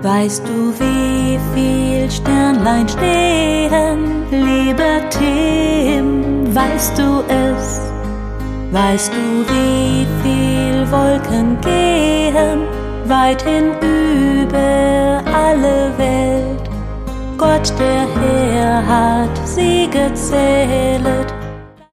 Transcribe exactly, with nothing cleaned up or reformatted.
Weißt du, wie viel Sternlein stehen, lieber Tim, weißt du es? Weißt du, wie viel Wolken gehen, weit hinüber alle Welt? Gott, der Herr, hat sie gezählet,